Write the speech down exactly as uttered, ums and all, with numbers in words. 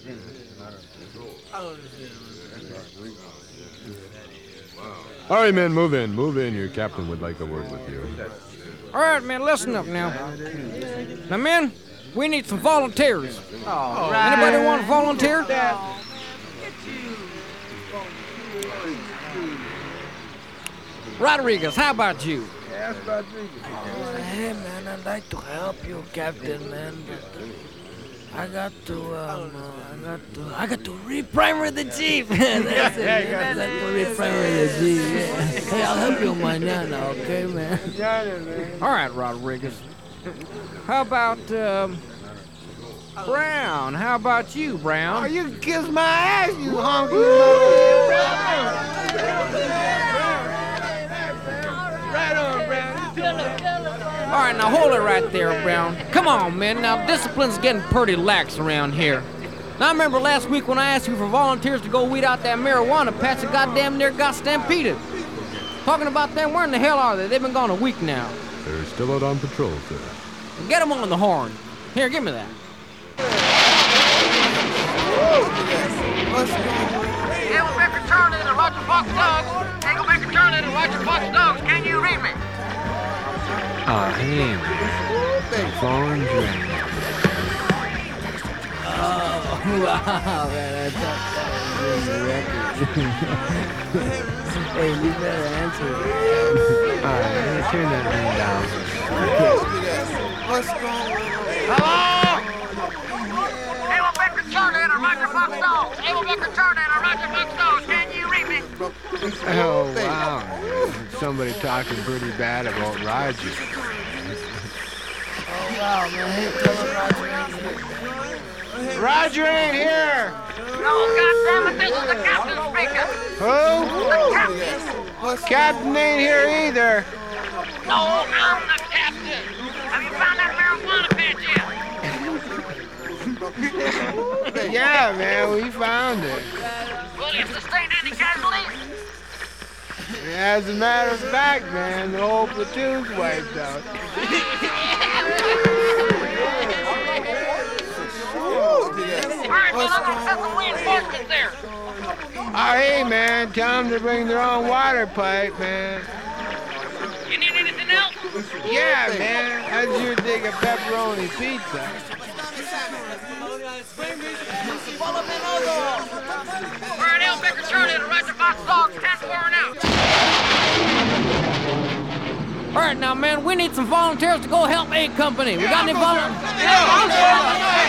All right, men, move in. Move in. Your captain would like a word with you. All right, man, listen up now. Now, men, we need some volunteers. All right. Anybody want to volunteer? Rodriguez, how about you? Yes, Rodriguez. Oh, hey, man, I'd like to help you, Captain, man, but uh, I got to, um, uh, I got to, I got to reprimer the Jeep. That's it, man. I got to reprimer the Jeep, yeah. Hey, I'll help you mañana, okay, man? All right, Rodriguez. How about, um, Brown? How about you, Brown? Oh, you can kiss my ass, you honky motherfucker. Right on, Brown. All right, now hold it right there, Brown. Come on, man. Now, discipline's getting pretty lax around here. Now, I remember last week when I asked you for volunteers to go weed out that marijuana patch that goddamn near got stampeded. Talking about them, where in the hell are they? They've been gone a week now. They're still out on patrol, sir. Get them on the horn. Here, give me that. Engelbecker Turner and Roger Fox Dogs. Engelbecker Turner and Roger Fox Dogs. Can you read me? Oh, hey, man. The phone rang. Oh, wow, man, I thought that was in the record. Hey, you better answer it. All right, let me turn that thing down. What's going on? Hello? Engelbecker Turner and Roger Fox Dogs. Engelbecker Turner and Roger Fox Dogs. Can you read me? Oh, wow. Somebody talking pretty bad about Roger. Oh, wow, man, hey, tell him Roger ain't here. Roger ain't here. No, goddammit, this is the captain speaking. Who? The captain. Captain ain't here either. No, I'm the captain. Have you found that marijuana patch yet? Yeah, man, we found it. Well, you sustained any casualties? As a matter of fact, man, the whole platoon's wiped out. Alright, well, I'm gonna send some reinforcements there. Oh, hey, man, tell them to bring their own water pipe, man. You need anything else? Yeah, man, I sure dig a pepperoni pizza. Alright, Engelbecker Turner and Roger Fox Dogs, ten four and out. All right, now, man, we need some volunteers to go help A Company. We got any volunteers?